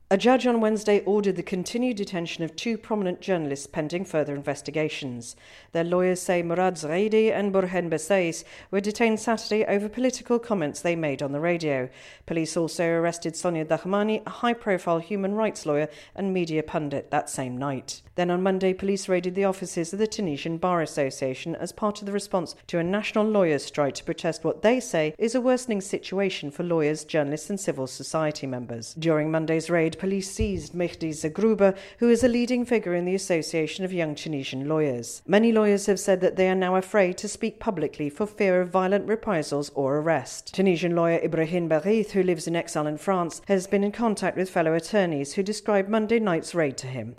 A judge on Wednesday ordered the continued detention of two prominent journalists pending further investigations. Their lawyers say Murad Zraidi and Burhan Bessais were detained Saturday over political comments they made on the radio. Police also arrested Sonia Dahmani, a high-profile human rights lawyer and media pundit, that same night. Then on Monday, police raided the offices of the Tunisian Bar Association as part of the response to a national lawyers' strike to protest what they say is a worsening situation for lawyers, journalists and civil society members. During Monday's raid, police seized Mehdi Zagrouba, who is a leading figure in the Association of Young Tunisian Lawyers. Many lawyers have said that they are now afraid to speak publicly for fear of violent reprisals or arrest. Tunisian lawyer Ibrahim Barith, who lives in exile in France, has been in contact with fellow attorneys who described Monday night's raid to him.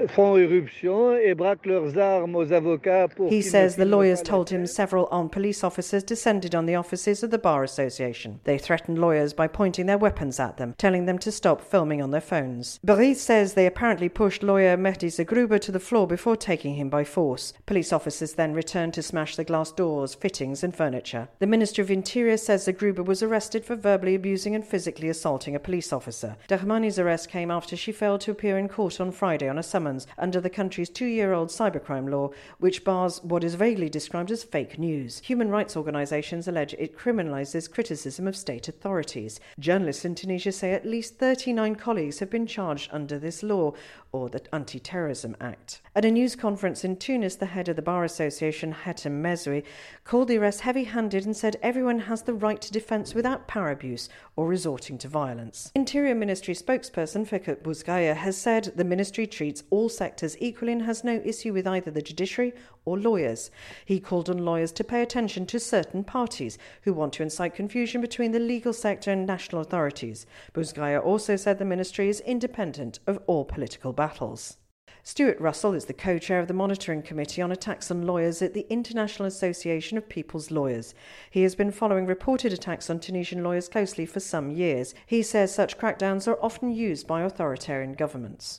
He says the lawyers told him several armed police officers descended on the offices of the Bar Association. They threatened lawyers by pointing their weapons at them, telling them to stop filming on their phones. Barith says they apparently pushed lawyer Mehdi Zagrouba to the floor before taking him by force. Police officers then returned to smash the glass doors, fittings and furniture. The Minister of Interior says Zagrouba was arrested for verbally abusing and physically assaulting a police officer. Dahmani's arrest came after she failed to appear in court on Friday on a summons under the country's 2-year-old cybercrime law, which bars what is vaguely described as fake news. Human rights organisations allege it criminalises criticism of state authorities. Journalists in Tunisia say at least 39 colleagues have been charged under this law, or the Anti-Terrorism Act. At a news conference in Tunis, the head of the Bar Association, Hatem Mesri, called the arrest heavy-handed and said everyone has the right to defence without power abuse or resorting to violence. Interior Ministry spokesperson Fikret Bouzgaia has said the ministry treats all sectors equally and has no issue with either the judiciary or lawyers. He called on lawyers to pay attention to certain parties who want to incite confusion between the legal sector and national authorities. Bouzgaia also said the ministry is independent of all political battles. Stuart Russell is the co-chair of the Monitoring Committee on Attacks on Lawyers at the International Association of People's Lawyers. He has been following reported attacks on Tunisian lawyers closely for some years. He says such crackdowns are often used by authoritarian governments.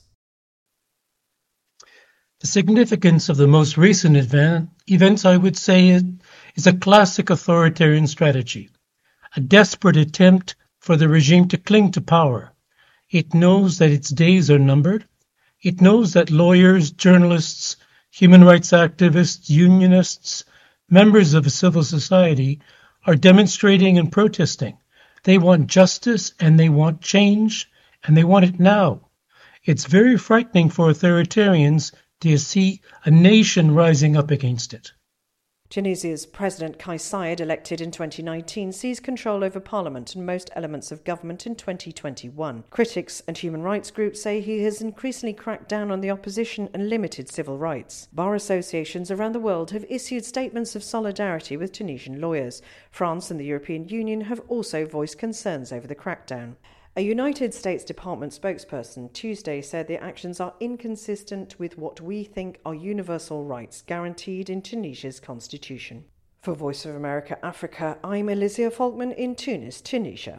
The significance of the most recent events, I would say, is a classic authoritarian strategy, a desperate attempt for the regime to cling to power. It knows that its days are numbered. It knows that lawyers, journalists, human rights activists, unionists, members of civil society are demonstrating and protesting. They want justice and they want change and they want it now. It's very frightening for authoritarians to see a nation rising up against it. Tunisia's President Kais Saied, elected in 2019, seized control over parliament and most elements of government in 2021. Critics and human rights groups say he has increasingly cracked down on the opposition and limited civil rights. Bar associations around the world have issued statements of solidarity with Tunisian lawyers. France and the European Union have also voiced concerns over the crackdown. A United States Department spokesperson Tuesday said the actions are inconsistent with what we think are universal rights guaranteed in Tunisia's constitution. For Voice of America Africa, I'm Elysia Falkman in Tunis, Tunisia.